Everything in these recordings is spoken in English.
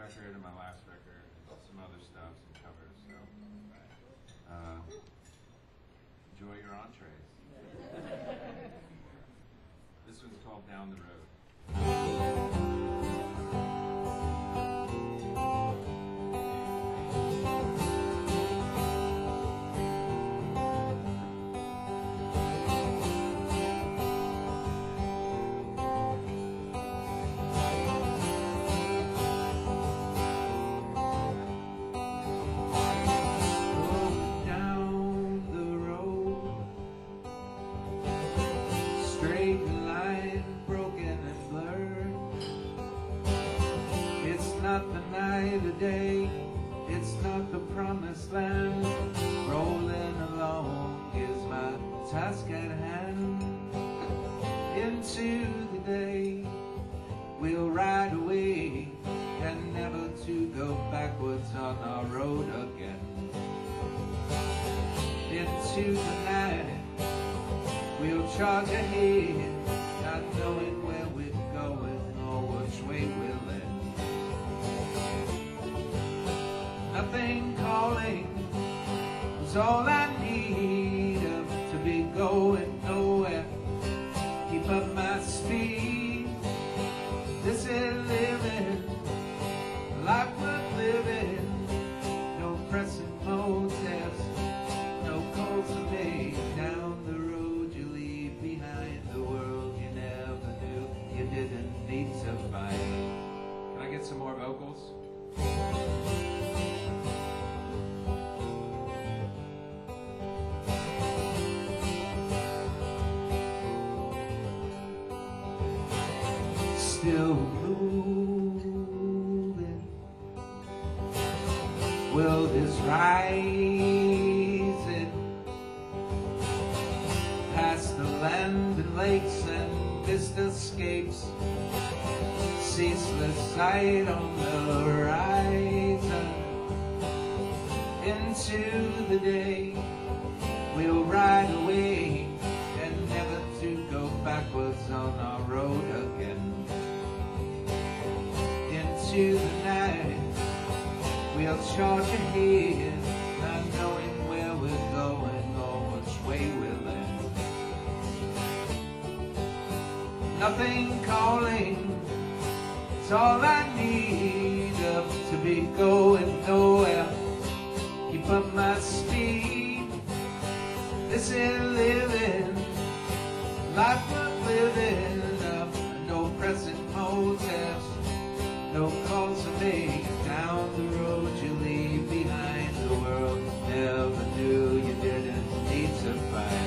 record and my last record, and some other stuff, some covers. So enjoy your entrees. This one's called Down the Road. Day, it's not the promised land. Rolling along is my task at hand. Into the day, we'll ride away, and never to go backwards on our road again. Into the night, we'll charge ahead, not knowing where we're going or which way we'll end. Nothing calling is all I need to be going nowhere. Keep up my speed. This is living, life worth living. No pressing motives, no calls to make. Down the road you leave behind, the world you never knew you didn't need to find. Can I get some more vocals? Still moving, world is rising past the land and lakes and vistascapes. Ceaseless sight on the horizon. Into the day, we'll ride away, and never to go backwards on our road again. Into the night, we'll charge ahead, not knowing where we're going or which way we'll end. Nothing calling, it's all I need to be going nowhere. Keep up my speed. This is living, life worth living. No present motives, no calls to make. Down the road you leave behind, the world never knew you didn't need to fight.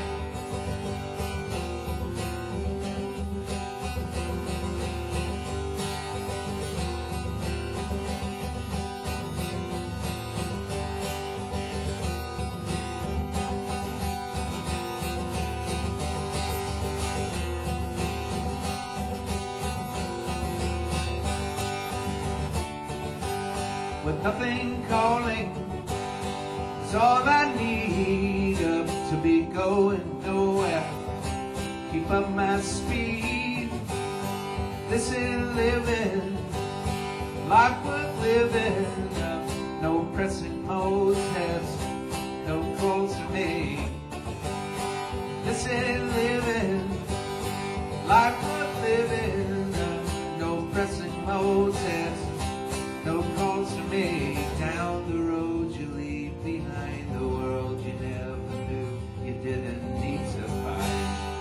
With nothing calling, it's all I need to be going nowhere. Keep up my speed. This is living, life worth living. No pressing motives, no calls to make. This is living, life worth living. No pressing motives, no calls to make. Down the road you leave behind, the world you never knew you didn't need to find.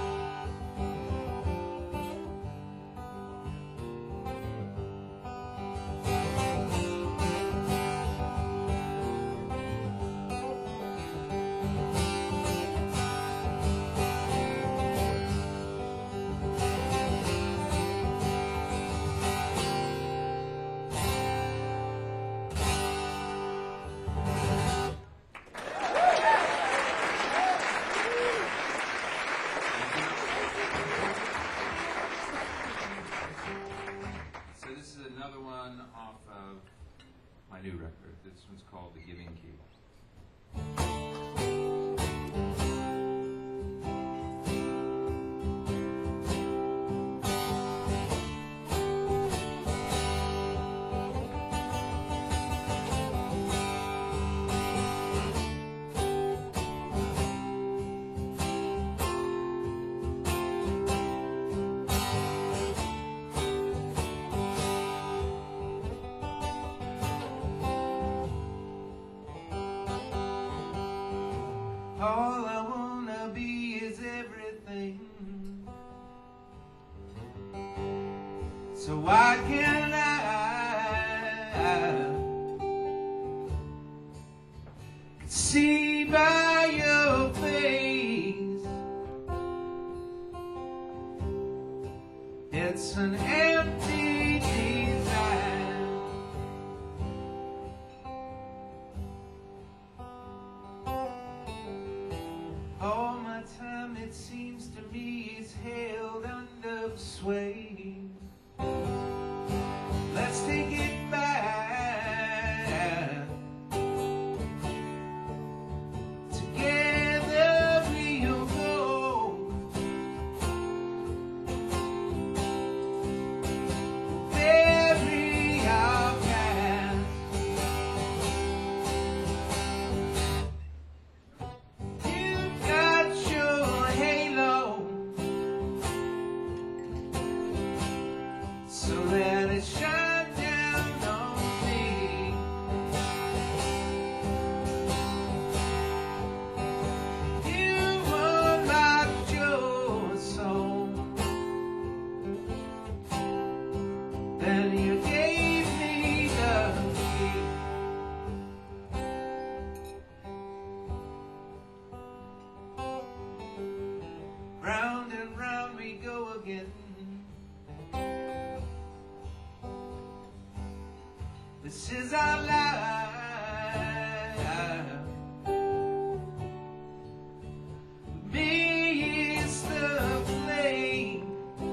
Another one off of my new record. This one's called The Giving Key. This is our life. Me is the flame.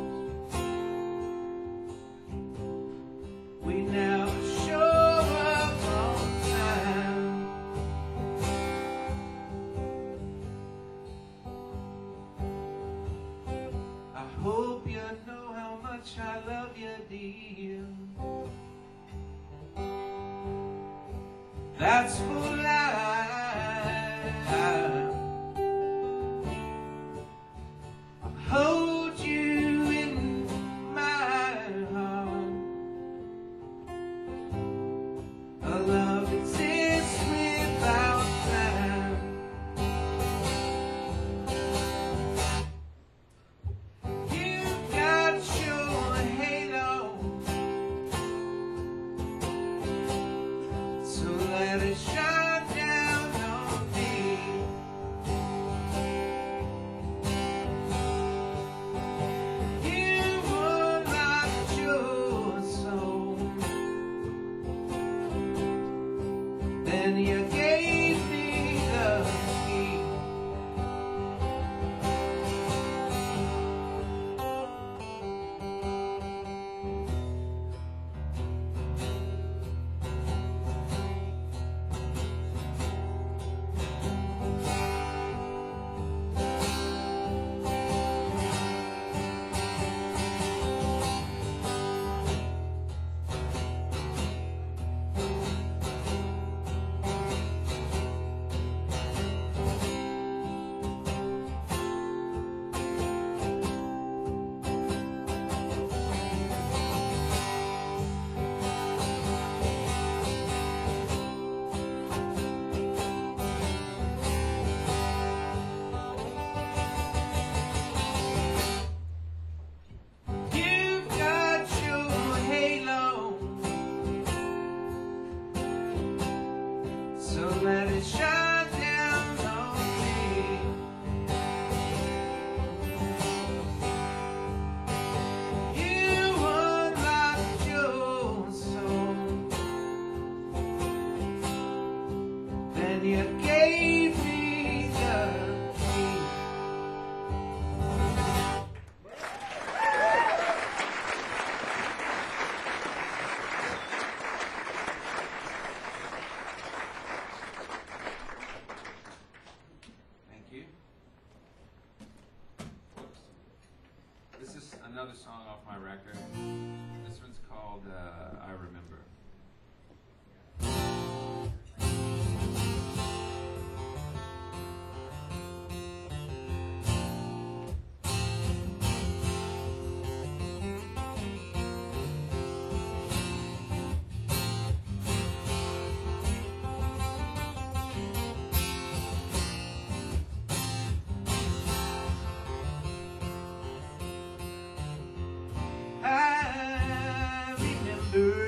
We never show up on time. I hope you know how much I love you, dear. That's for life. I'll hold you in my heart. A love exists without time. You've got your halo, so let it shine down on me. You unlocked your soul, then you gave me the key. You've got your halo, so let it shine down on me. You unlocked your soul, then you gave me the key. Thank you. Whoops. This is another song off my record. This one's called I Remember. I remember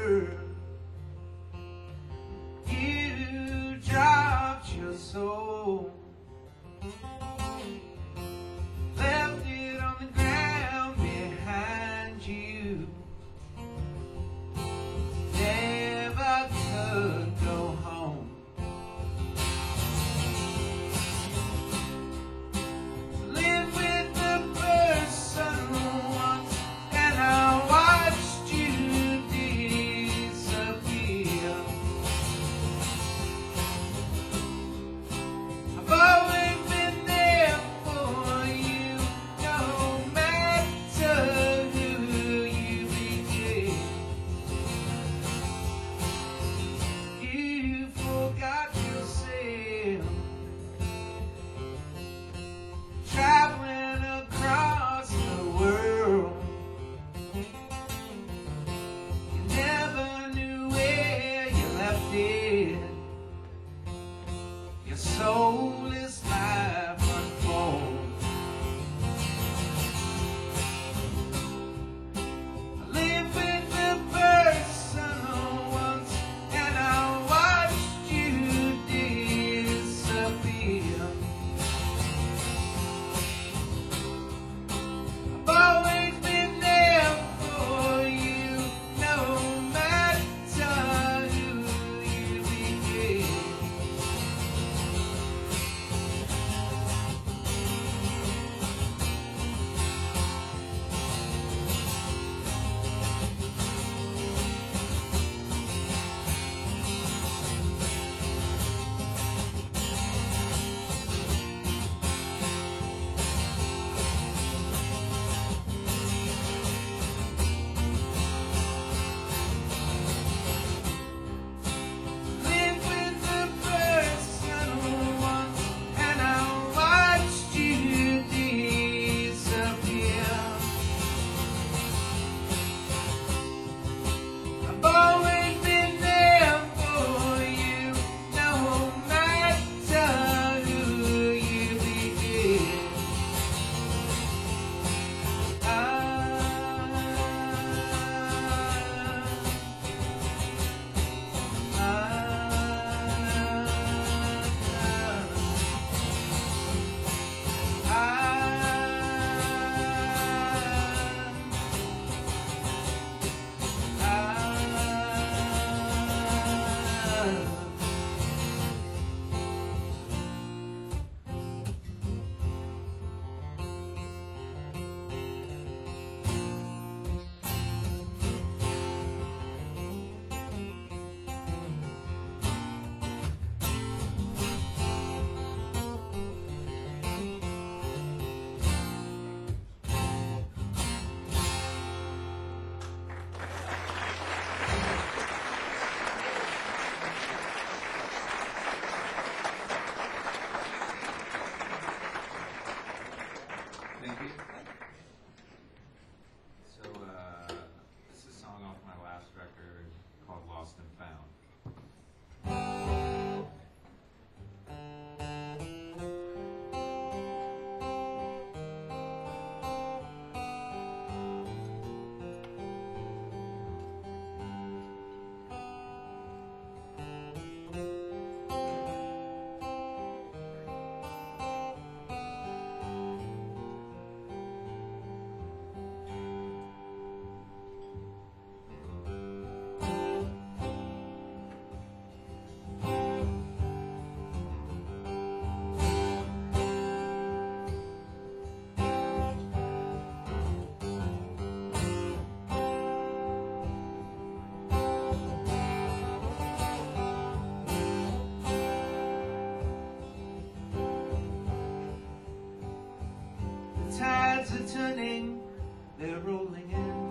turning, they're rolling in.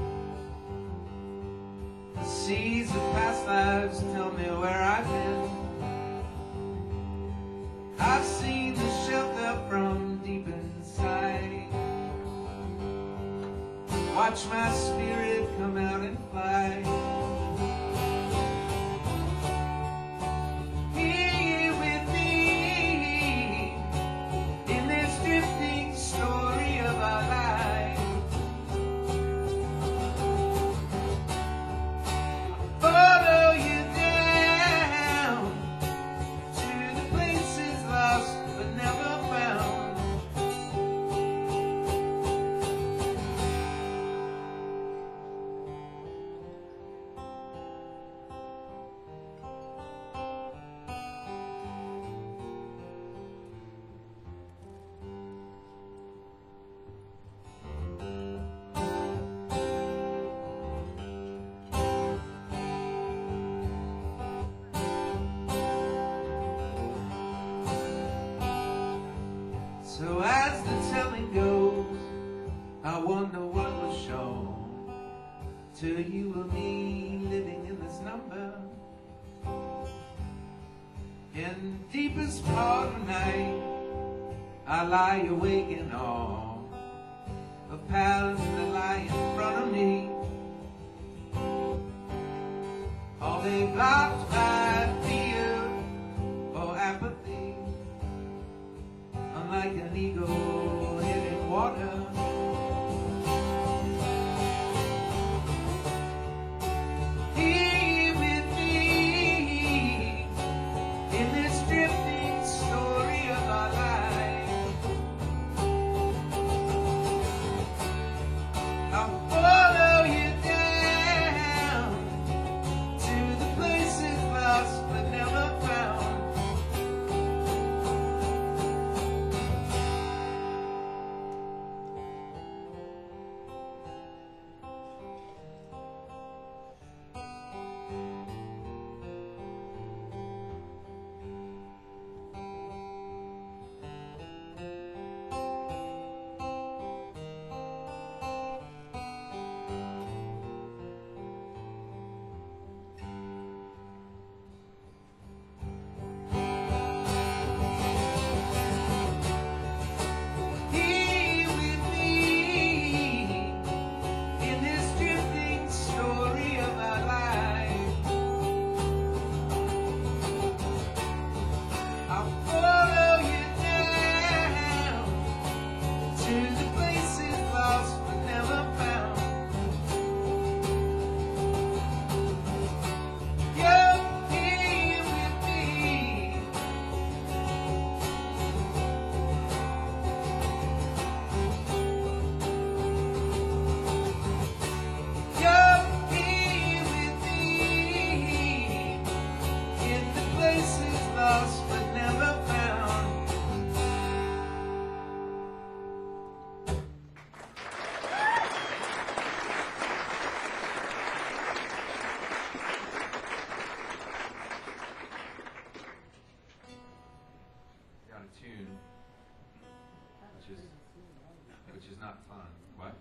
The seas of past lives tell me where I've been. I've seen the shelter from deep inside. Watch my spirit come out and fly. Here with me in this drifting story of our lives. Follow you down to the places lost but never found. So as the telling goes, I wonder what was shown to you or me living in this number. In the deepest part of the night, I lie awake in awe of paths that lie in front of me. All they blocked by fear or apathy, unlike an eagle hitting water. Here with me in this drifting story of our life. I'll follow you down to the places lost but never found. Here with me in this drifting story of our life. I'll follow you down to the places lost but never found. You're here with me. You're here with me in the places lost but never found. Got a tune, which is not fun. What?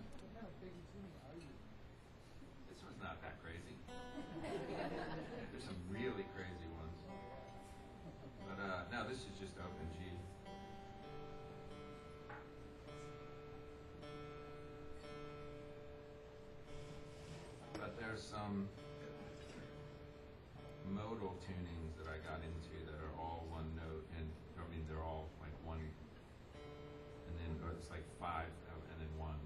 This one's not that crazy. There's some really crazy ones. But no, this is just open G. But there's some modal tunings that I got into that are all one note, and I mean they're all like one, and then or it's like five and then one.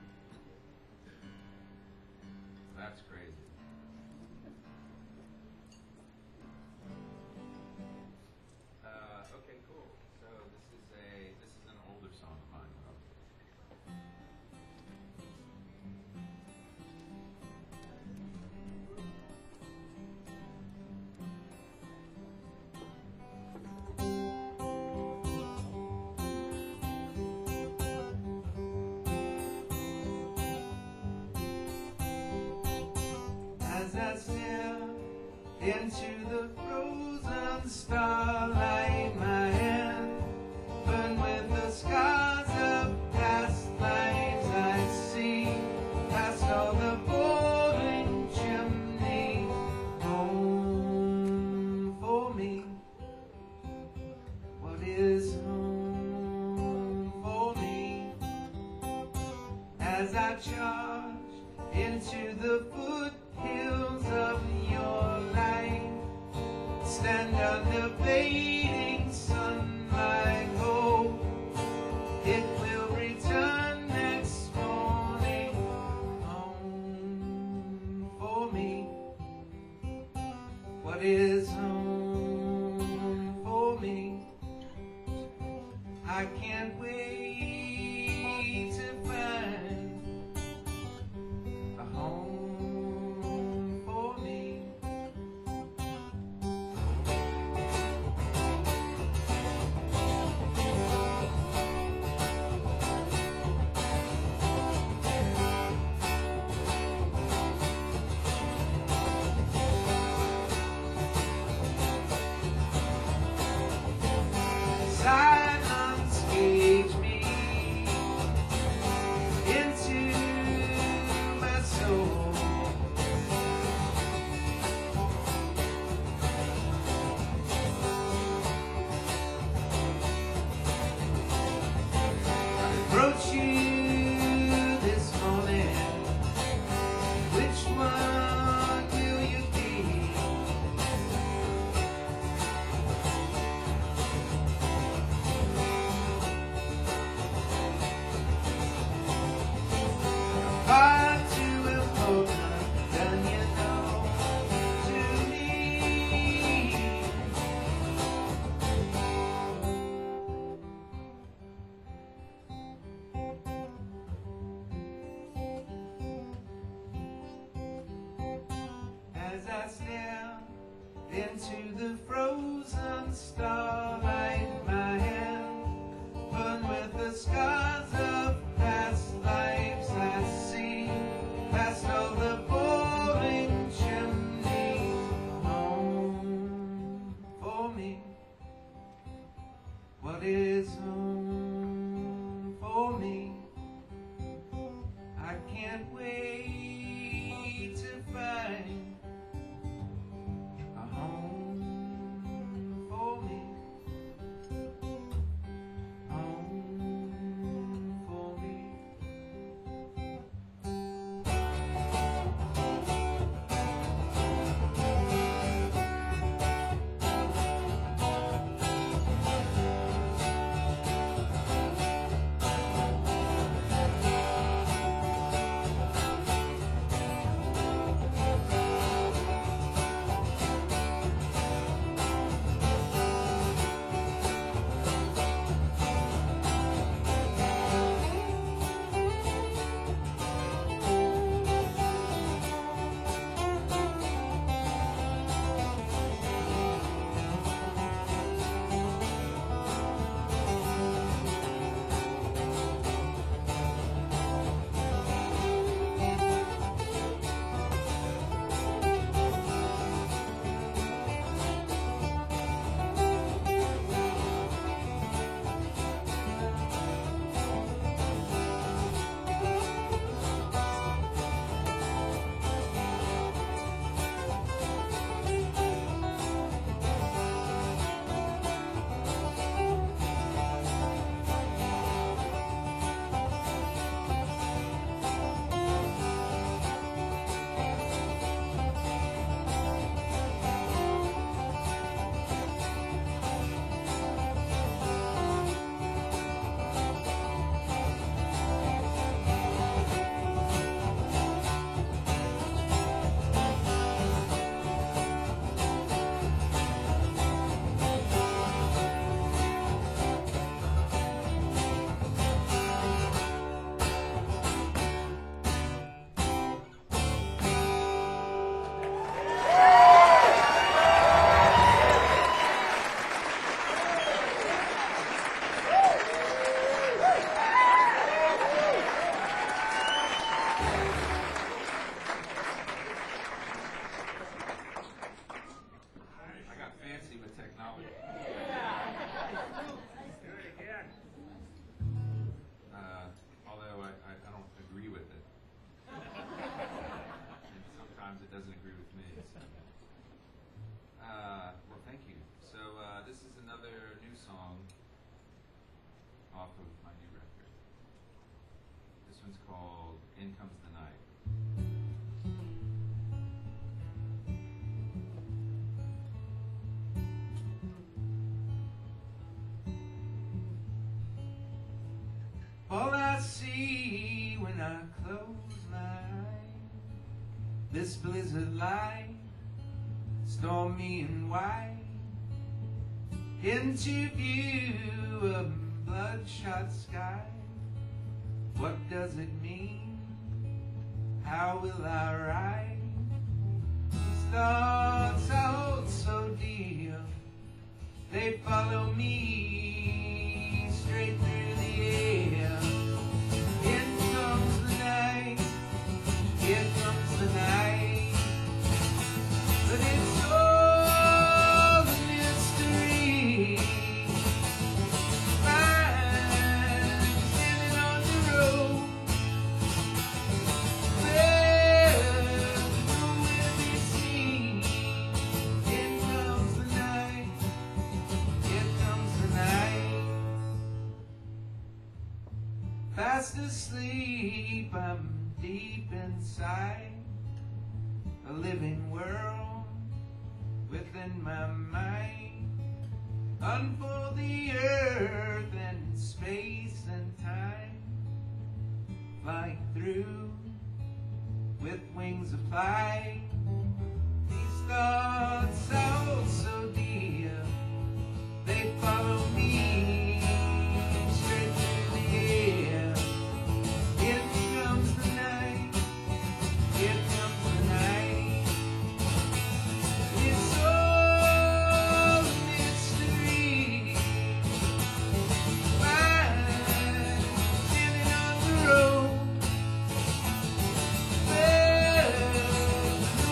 That's crazy. Okay, cool. So this is an older song of mine. As I stare into the frozen starlight, my hand burned with the scars of past lives. I charge into the foothills of your life, stand under fading sunlight, hope it will return next morning home for me. What is home for me? I can't wait to find a home for me. Silence cage me into my soul. Approach you this morning. Which one will you be? Far too important than you know to me. As I stare into the frozen starlight, my hand burned with the scars of past lives. I see past all the boring chimneys home for me. What is home for me? I can't wait to find a home for me. Home for me. in comes the night. All I see when I close my eyes, this blizzard light, stormy and white, into view of bloodshot sky. What does it mean? How will I ride? These thoughts I hold so dear, they follow me straight through the air. Here comes the night, here comes the night, but it's all a mystery. I'm standing on the road, where nowhere to be seen. Here comes the night, here comes the night. Fast asleep, I'm deep inside a living world within my mind. Unfold the earth and space and time, flying through with wings applied. These thoughts I hold so dear, they follow me straight through the air. Here comes the night, here comes the night. It's all a mystery. I'm standing on the road, where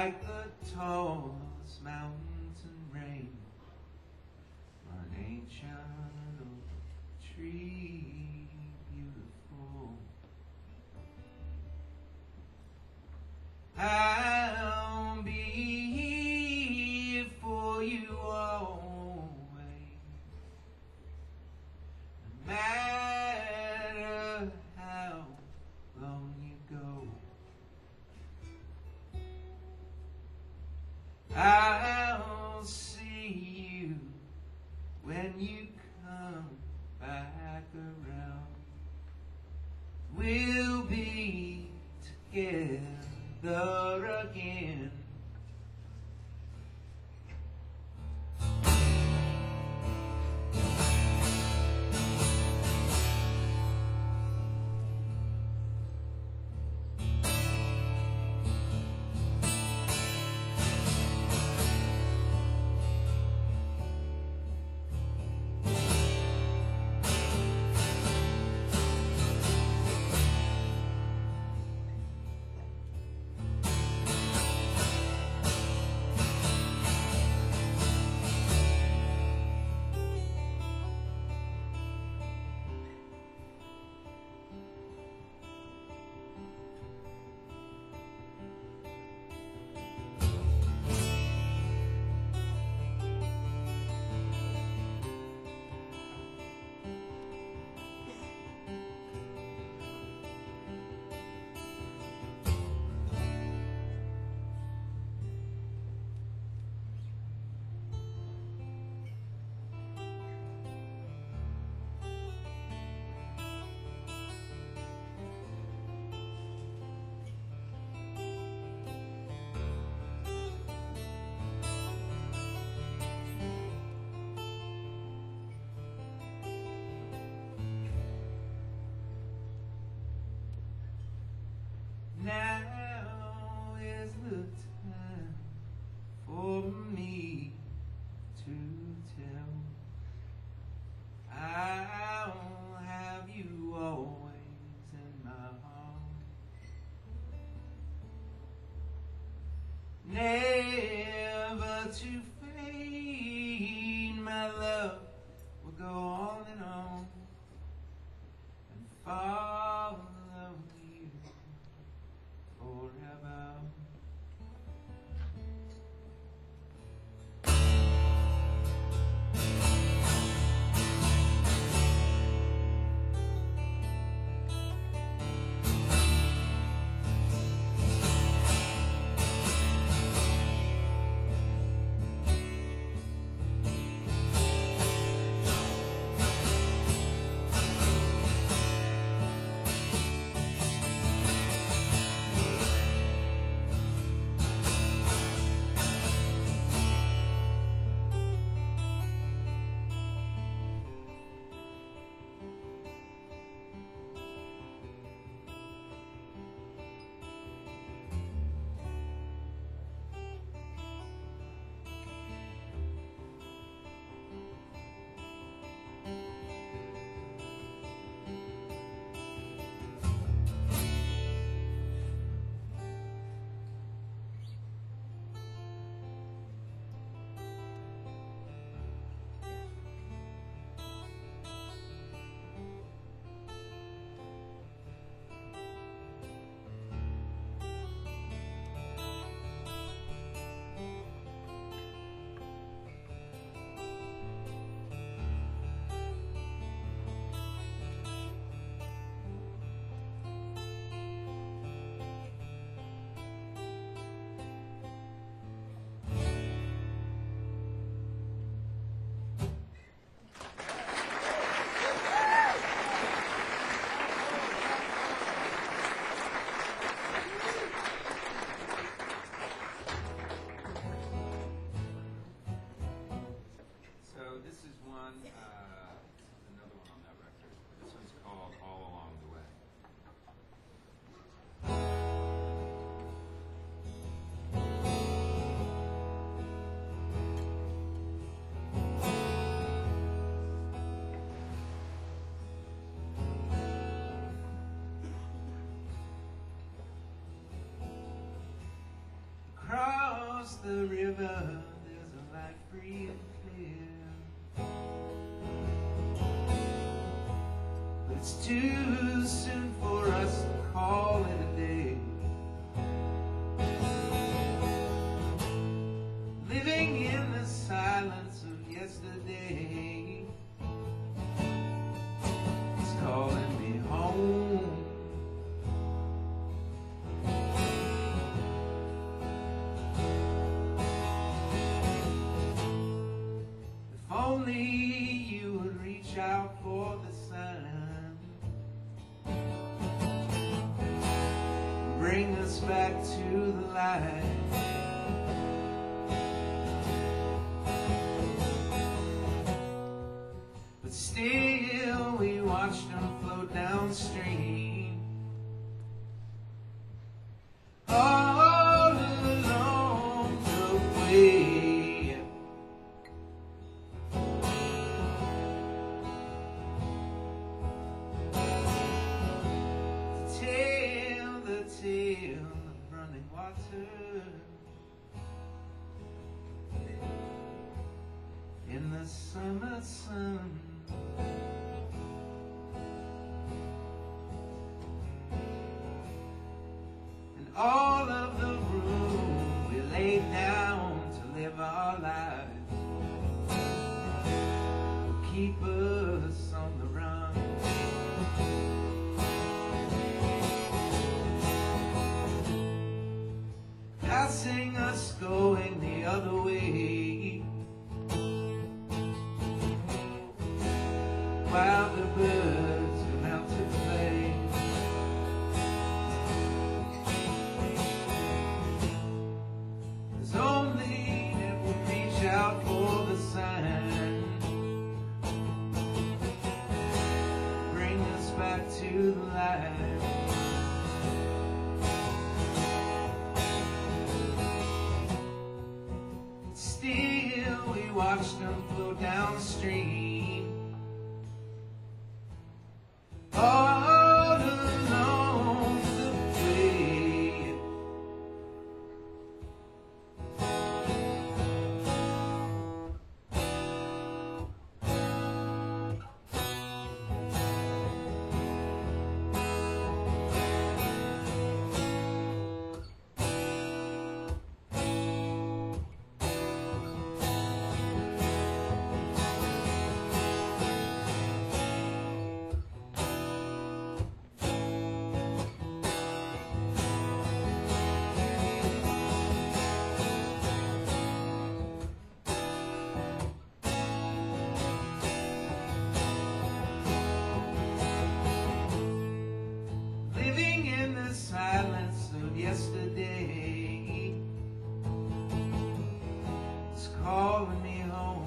like the tallest mountain range or an ancient oak tree beautiful. I'll be here for you always, no matter how long you go. I'll see you when you come back around. We'll be together again. Now is the time for me to tell. I'll have you always in my heart. Never to fade, my love will go on and follow you forever. across the river, there's a light free and clear. But it's too soon for us to call it a day. Living in the silence of yesterday, it's calling me home. If only you would reach out for the sun, bring us back to the light. But still we watched them float downstream, all along the way. The tale of running water in the summer sun. And all of the room we laid down to live our lives will keep us on the run. Passing us going the other way, while the birds come out to play. There's only that we reach out for the sign, bring us back to the light. Still we watched them flow downstream, all along the way. Living in the silence of yesterday, it's calling me home.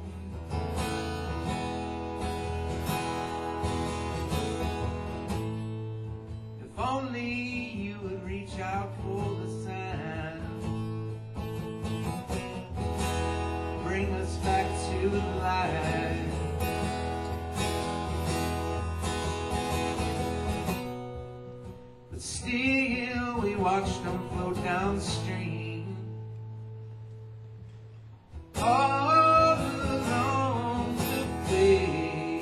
If only you would reach out for the sign, bring us back to the light. But still we watched them float downstream, all along the way,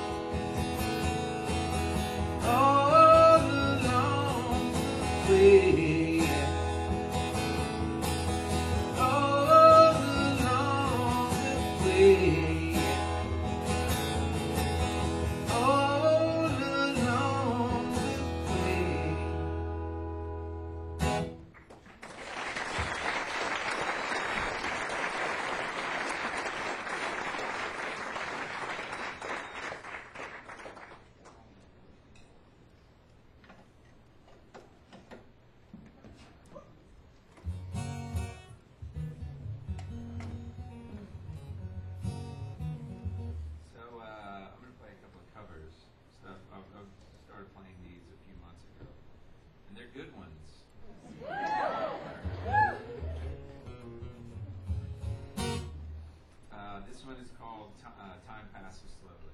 all along the way, all along the way, all along the way. I'm going to play a couple of covers. Stuff I've started playing these a few months ago, and they're good ones. This one is called Time Passes Slowly.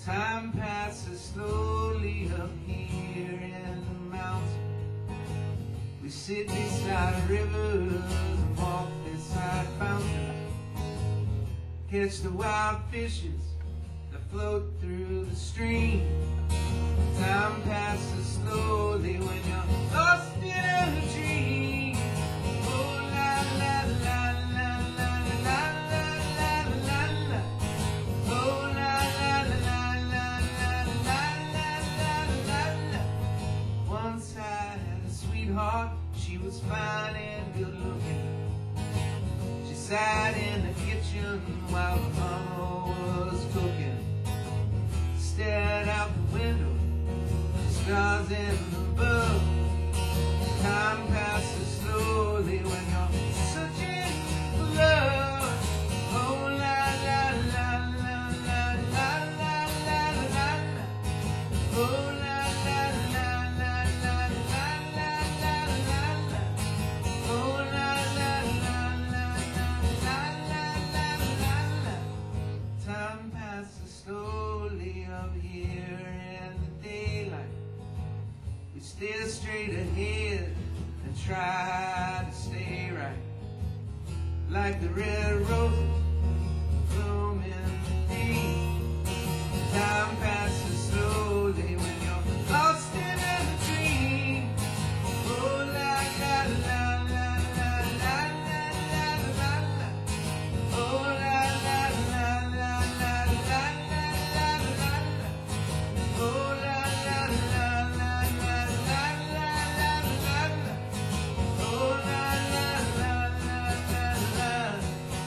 Time passes slowly up here in the mountains. We sit beside rivers and walk beside fountains. Catch the wild fishes that float through the stream. Time passes slowly when you're lost in a dream. Oh la la la la la la la la la la. Oh la la la la la la la la la. Once I had a sweetheart, she was fine and good looking. She sat in the kitchen while mama was cooking. Stared out the window, the stars in the above. Time passes slowly when you're searching for love. Oh la la la la la la la la la la. Oh la la la la la la la la la la. Oh la la la la la la la la la. Time passes slowly up here in the daylight. We stare straight ahead and try to stay right, like the red roses bloom in the deep. Time passes slowly when you're lost in a dream. Oh la la la la la la la la la la. Oh la la la la la la la la la la. Oh la la la la la la la la la la. Oh la la la la la la.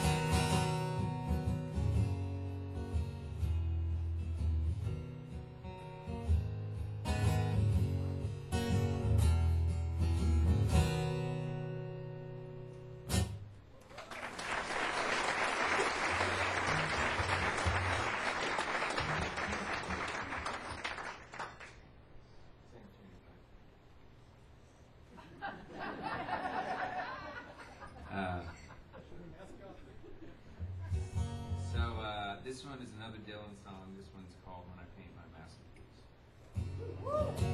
This one is another Dylan song. This one's called When I Paint My Masterpiece.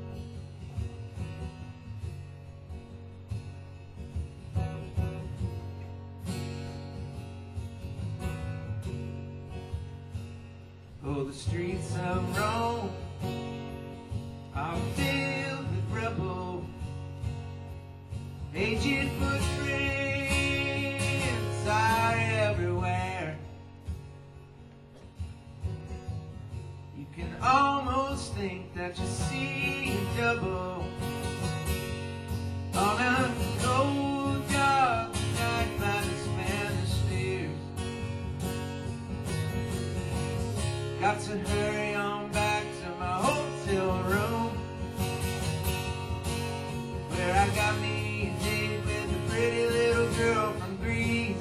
Oh, the streets of Rome are filled with rubble, aged footprints are everywhere. You can almost think that you see double on a cold, dark night by the Spanish stairs. Got to hurry on back to my hotel room, where I got me a date with a pretty little girl from Greece.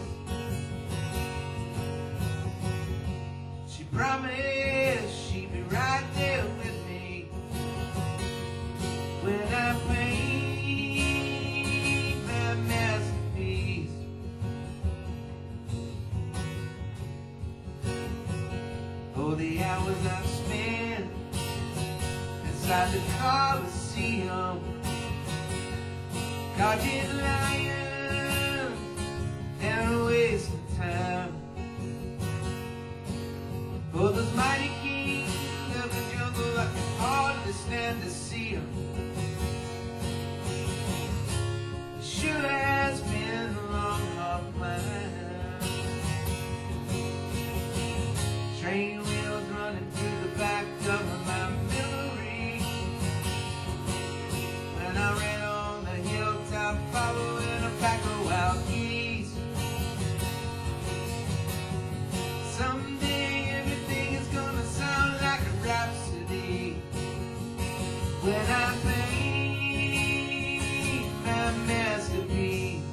She promised she'd be right there with me when I paint my masterpiece. Oh, the hours I've spent inside the Coliseum, dodging lions and wasting time. Oh, those mighty kings of the jungle, I can hardly stand to see them. It sure has been a long, hard climb. Train wheels running through the back of my memory, when I ran on the hilltop following a pack of wild geese. Someday everything is gonna sound like a rhapsody when I paint my masterpiece.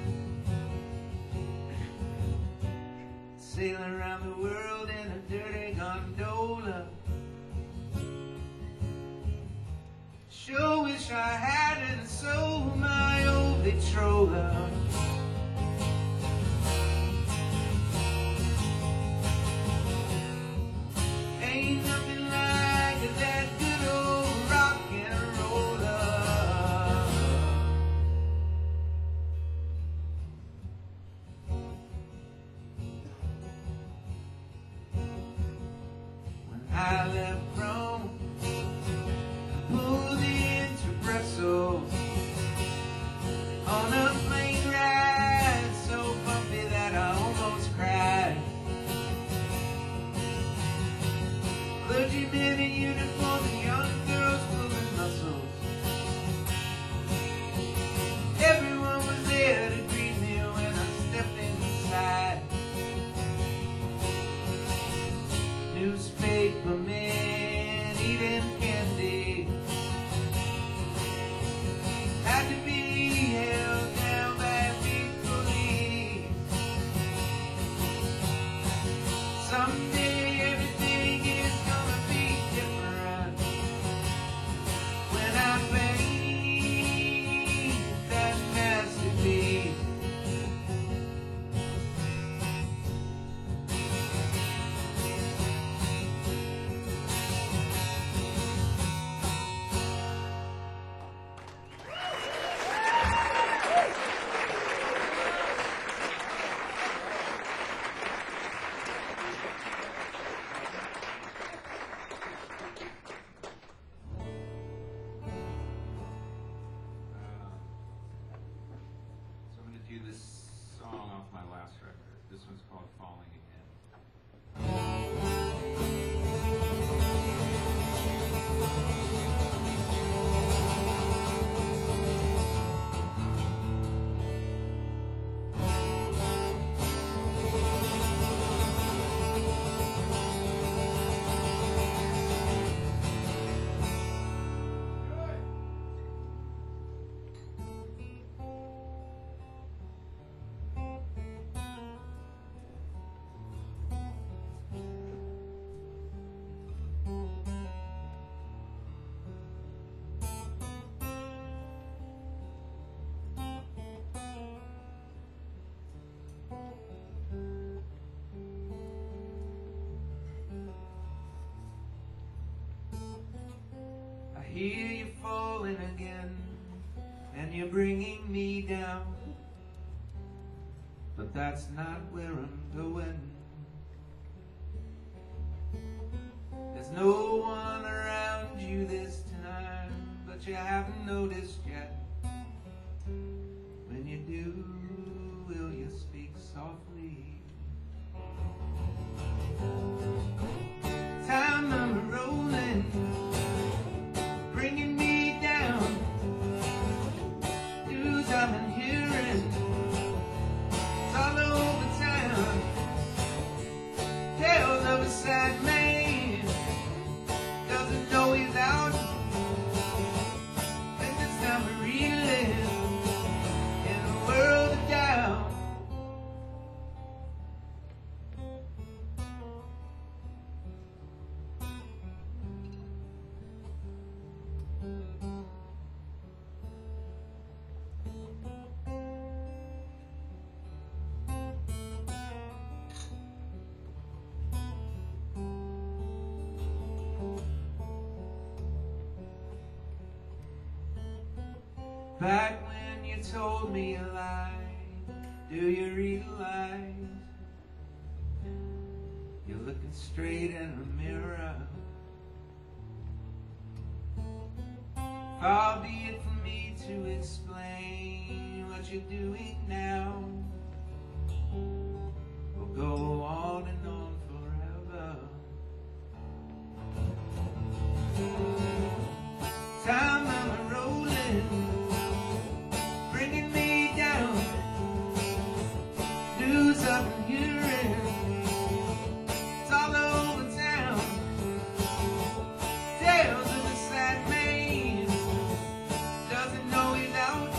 Sailing around the world in a dirty gondola. Sure wish I hadn't sold my old Victrola. Ain't nothing I left Rome and pulled into Brussels on a plane ride so bumpy that I almost cried. Clergymen in uniform and young girls pulling muscles. Everyone was there to greet me when I stepped inside. Newspapermen eating candy had to be held down by big police. Someday everything is gonna be different when I paint that masterpiece. So I'm going to do this song off my last record. This one's called Falling Again. I hear you falling again, and you're bringing me down, but that's not where I'm going. There's no one around you this time, but you haven't noticed yet. When you do, will you speak softly? Time number rolling, bringing me down. News I've been hearing, it's all over town. Tales of a sad man, doesn't know he's out. Think it's time to relive in a world of doubt. Back when you told me a lie, do you realize you're looking straight in a mirror? Far be it from me to explain what you're doing now. We'll go on and on forever. Time I'm rolling, bringing me down. News I've been hearing, it's all over town. Tales of a sad man, doesn't know he's out.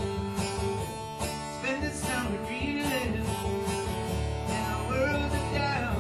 Spend his summer reeling in a world of doubt.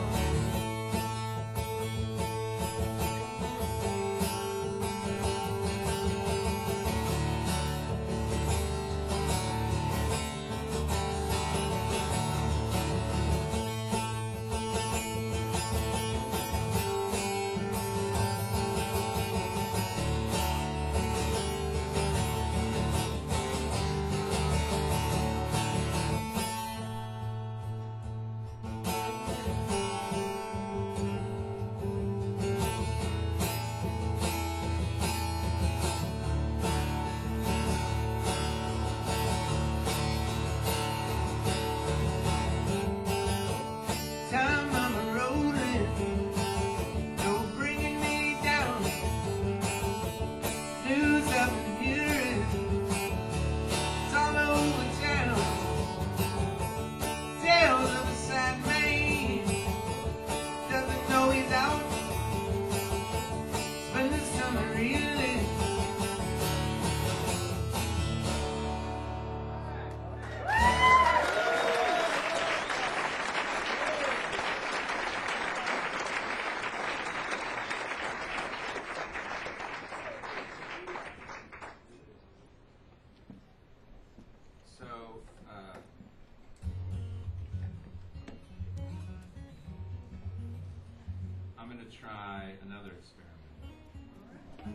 I'm going to try another experiment. I'm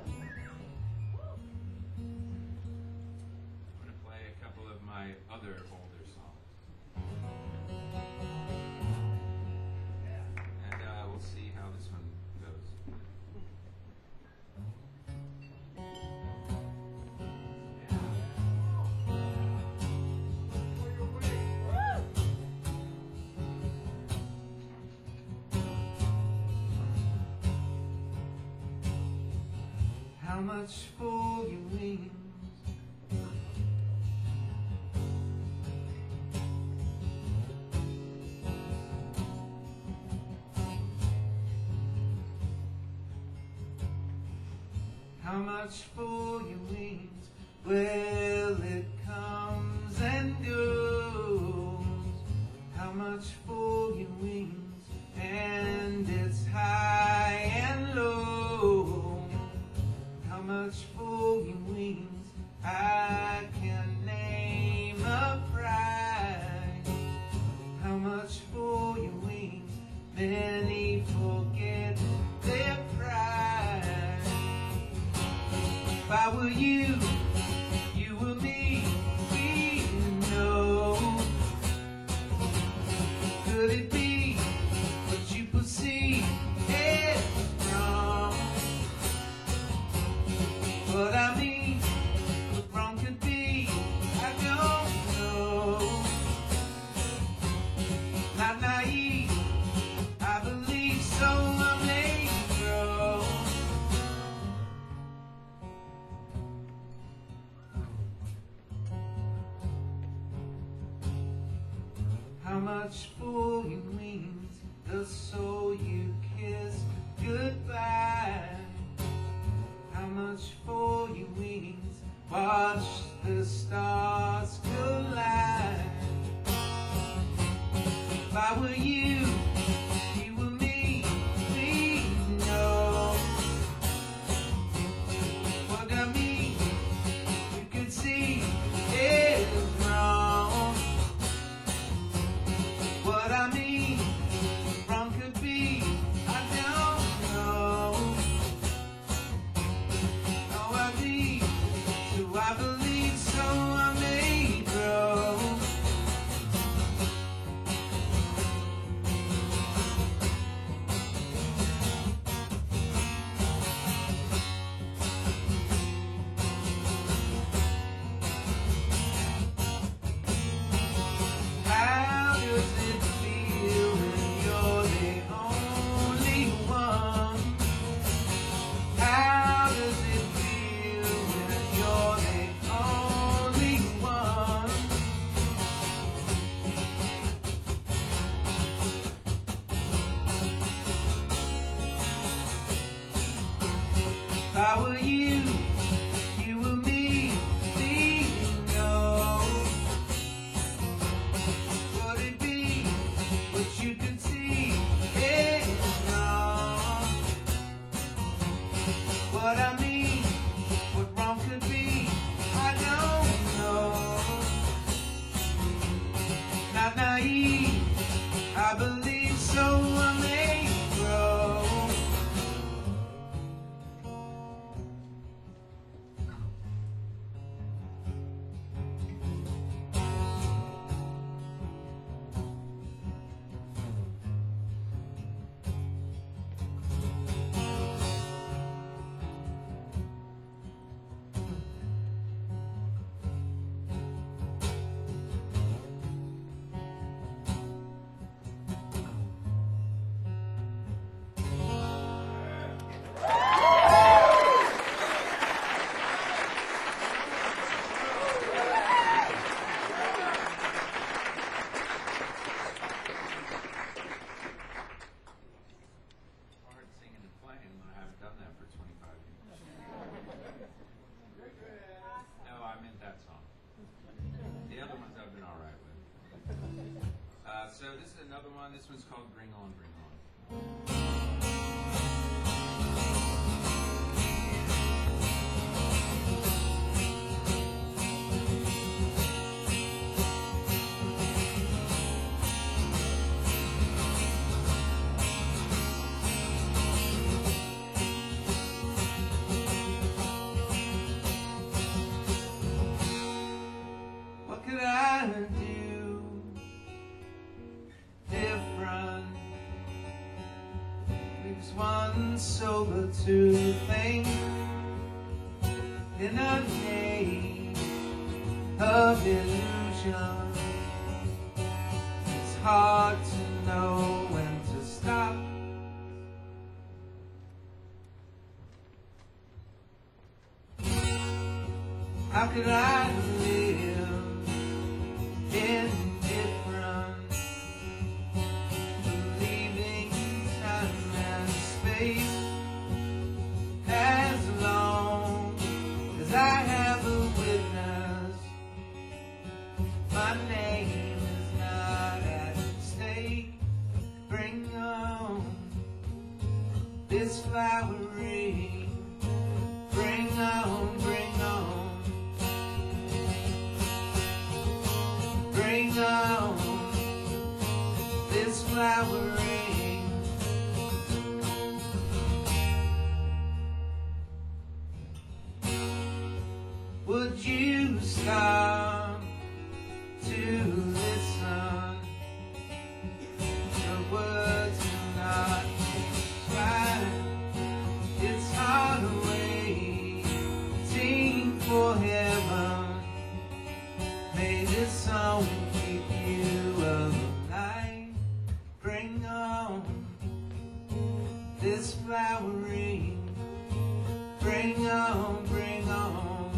going to play a couple of my other older songs. And we'll see how this one goes. How much for your wings? How much for your wings? Well, it comes and goes. How much for your wings? And it's high and low. How much for your wings? I can name a price. How much for your wings? Many forget their price. If I were you, you were me, we know. Could it be what you perceive is wrong? What I mean, what wrong could be, I don't know. Not naive, I believe so, I may grow. How much for your wings, the soul you kiss goodbye? How much for your wings? Watch the stars collide. If I were you, you were me, we know. What I mean, you could see is wrong. What I mean, wrong could be, I don't know. I believe so, I may grow. How does it feel when you're the only one? How does it feel when you're the only one? If I were you, you were me, we know. Would it be what you could see is wrong? What I mean, what wrong could be, I don't know. Not naive, I believe so, I may grow. Hard singing and playing when I haven't done that for 25 years. No, I meant that song. The other ones I've been all right with. So this is another one. This one's called Bring On, Bring On. gives one soul to think in a name of illusion. It's hard to know when to stop. How could I live indifferent, believing time and space, as long as I have a witness, my name is not at stake. Bring on this flowering, bring on, bring on. Bring on this flowering. Would you stop to listen? The words cannot describe. It's hard waiting for heaven. May this song keep you alive. Bring on this flowering. Bring on, bring on.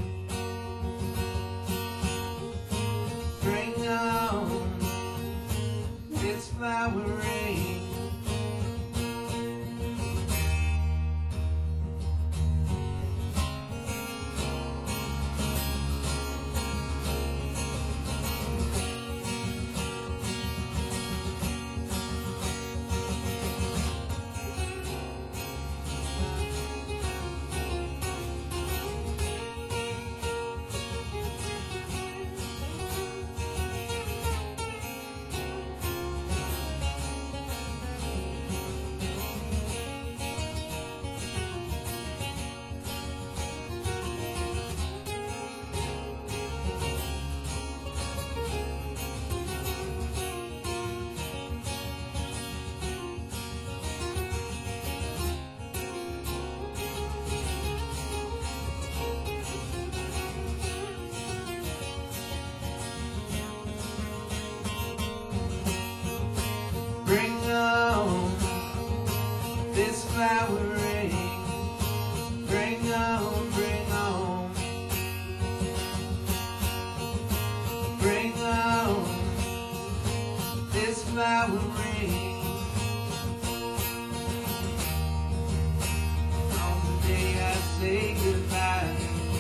Bring on this flowering. Bring on this flowering. Bring on, bring on. Bring on this flowering. On the day I say goodbye,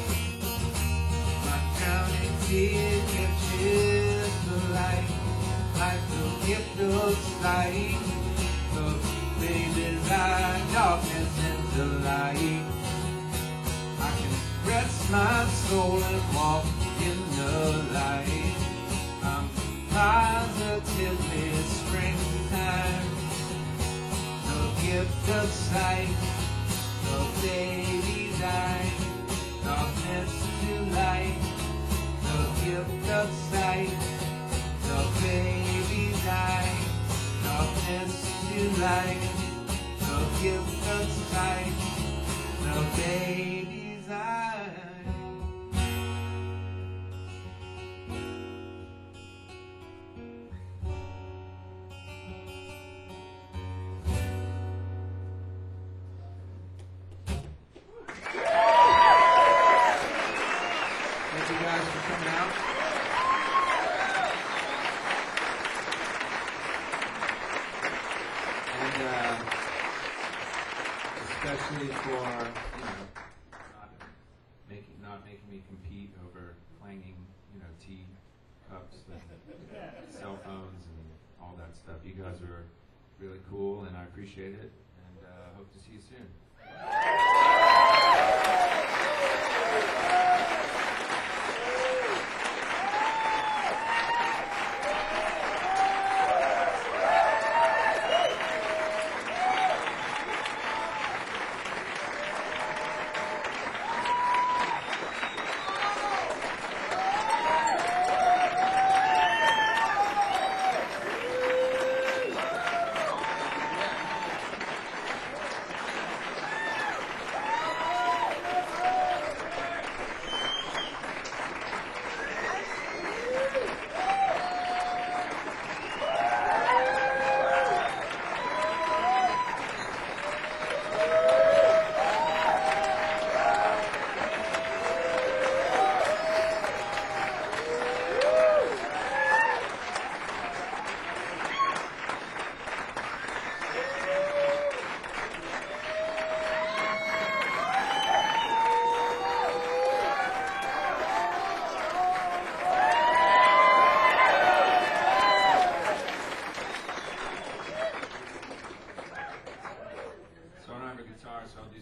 my drowning tears captures the light. Like the gift of sight, the baby's eye, darkness into light. I can rest my soul and walk in the light. I'm positively springtime, the gift of sight, the baby's eye, darkness to light, the gift of sight. The baby's eye, darkness to light, the gift of sight, the baby's eye. Thank you guys for coming out. Especially for not making me compete over clanging tea cups and cell phones and all that stuff. You guys are really cool, and I appreciate it, and hope to see you soon.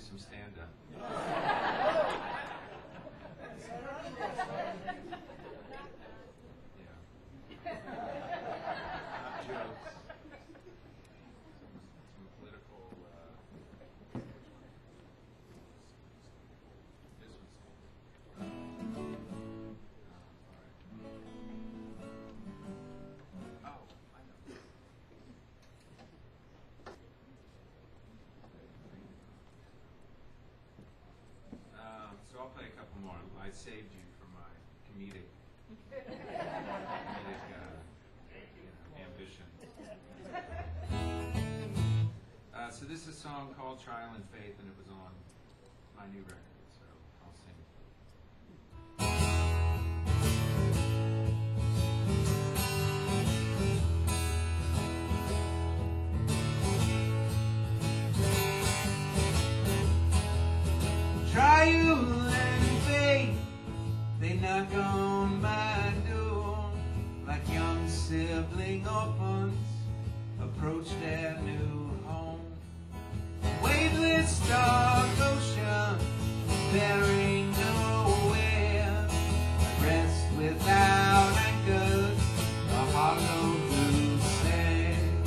some stand-up. Yeah. Jokes. Some political. This one's. All right. Oh, I know. So I'll play a couple more. I saved you from my comedic ambition. So this is a song called Trial and Faith, and it was on my new record, so I'll sing it. Trial and faith, they knock on my door like young sibling orphans approach their new home. Waveless dark ocean, bearing nowhere, rest without anchors, a hollow blue sand.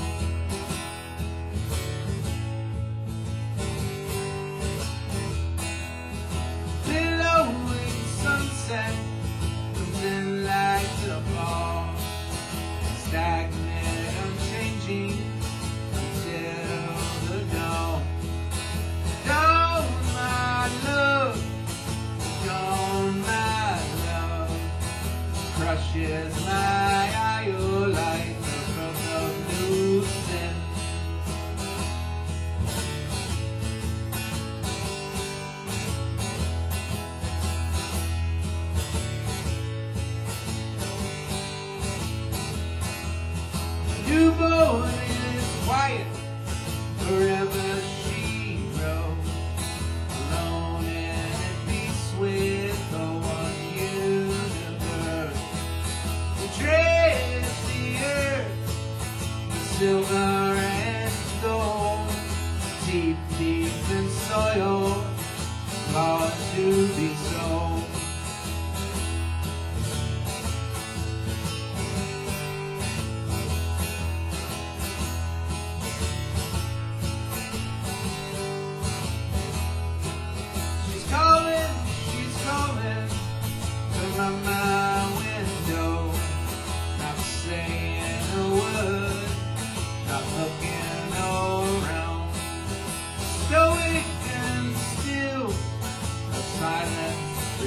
Billowing sunset comes in like the ball, stagnant, unchanging until the dawn. Dawn, my love, dawn, my love, crushes my iolite from the blue sin. Newborn is quiet, forever she rose, alone and at peace with the one universe. We tread the earth, the silver and gold, deep, deep in soil, lost to be sold. She's calling from my window, not saying a word, not looking around. Stoic and still, a silence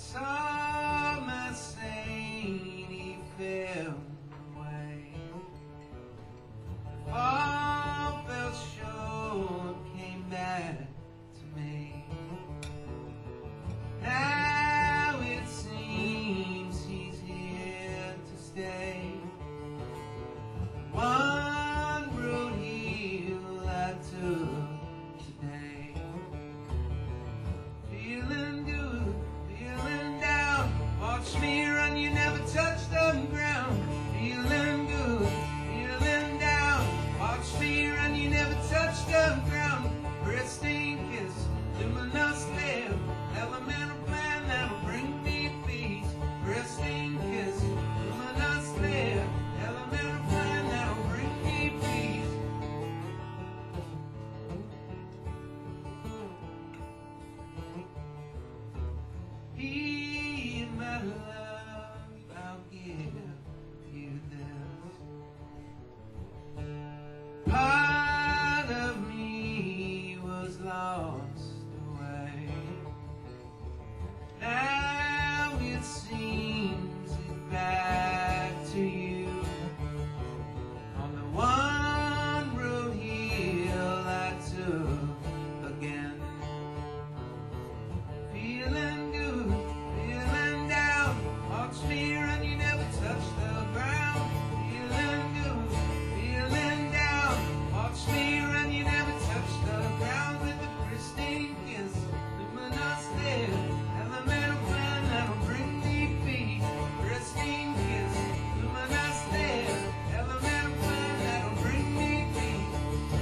summer saint, he fell away. All fell short, came back to me. Now it seems he's here to stay. One road heel I took today. Feeling good, feeling down. Watch me run, you never touch the ground. Feeling good, feeling down. Watch me run, you never touch the ground. Pristine kiss, luminous live. Elemental plan that'll bring me peace. Pristine kiss, luminous live. Elemental plan that'll bring me peace. He, my love, I'll give you this. Part of me was lost away. Now it seems it's back to you. On the one road heel I took again. Feeling good, feeling down. Watch me run, you never touch the ground. Feeling good, feeling down. Watch me run, you never touch the ground. With a pristine kiss, luminous live. Elemental plan that'll bring me peace. Pristine kiss, luminous live. Elemental plan that'll bring me peace.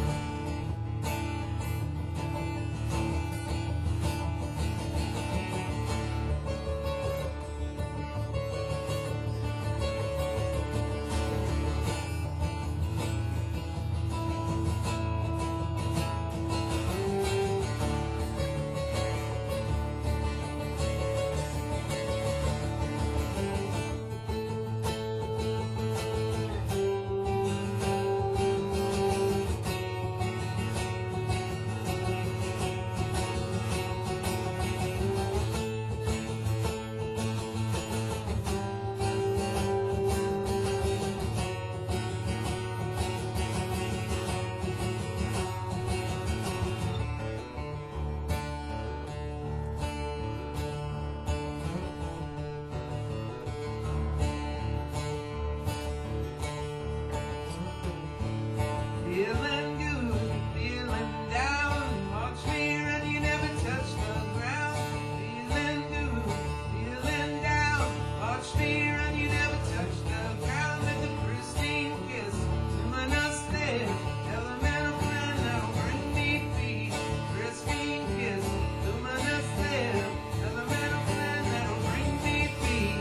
Feeling good, feeling down. Watch me run, you never touch the ground. Feeling good, feeling down. Watch me run, you never touch the ground. With a pristine kiss, luminous live. Elemental plan that'll bring me peace. Pristine kiss, luminous live. Elemental plan that'll bring me peace.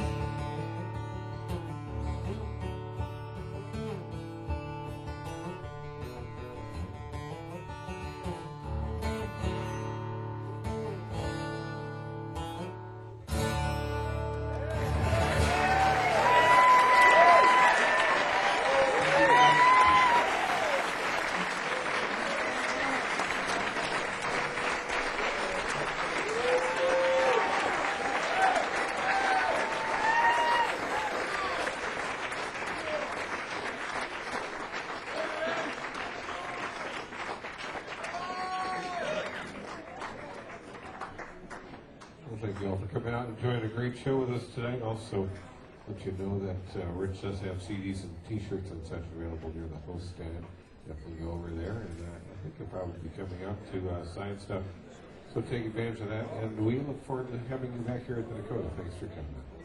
Well, thank you all for coming out and enjoying a great show with us tonight. Also, let you know that Rich does have CDs and T-shirts and such available near the host stand. Definitely go over there, and I think he'll probably be coming out to sign stuff. So take advantage of that, and we look forward to having you back here at the Dakota. Thanks for coming.